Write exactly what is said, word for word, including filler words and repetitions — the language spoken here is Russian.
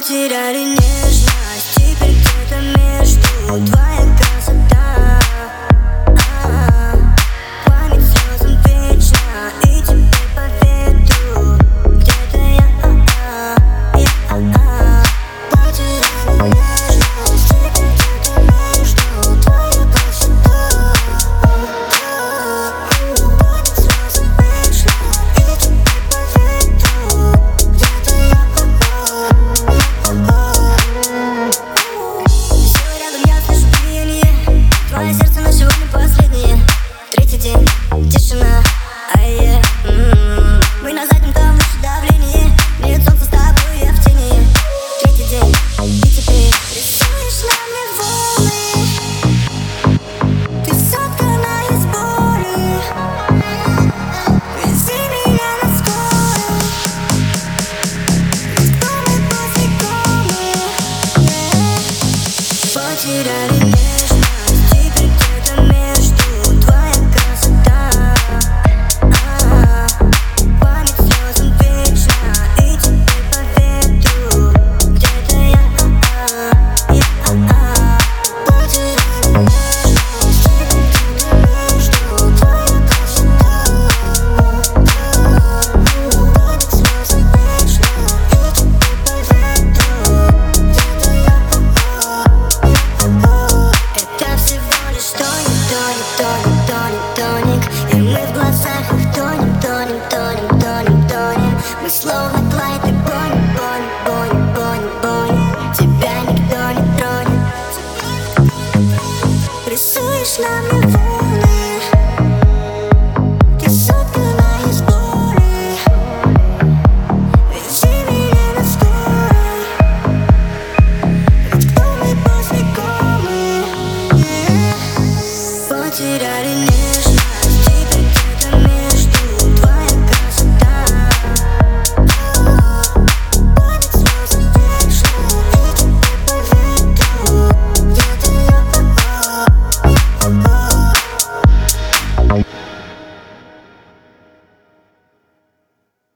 Потеряли нежность, теперь где-то между твоя красота, а-а-а. Память слезам вечна, и теперь по ветру где-то я, а-а-а, я, а-а-а. Потеряли нежность, теперь где-то между твоя красота, а-а-а. Память слезам вечна, и теперь по ветру где-то я, а-а-а. Твое сердце на сегодня последнее. Третий день, тишина, ай-е. м-м-м. Мы на заднем, там выше давление. Нет солнца, с тобой я в тени. Третий день, и теперь рисуешь на мне волны. Ты соткана из боли. Вези меня на скорую. Ведь кто мы после комы? Потеряли нежность. И мы в глазах их тонем, тонем, тонем, тонем, тонем. Мы словно Клайд и Бонни, Бонни, Бонни, Бонни, Бонни. Тебя никто не тронет. Рисуешь на мне волны. Ты соткана из боли. Вези меня на скорой. Ведь кто мы после комы? Потеряли нежность.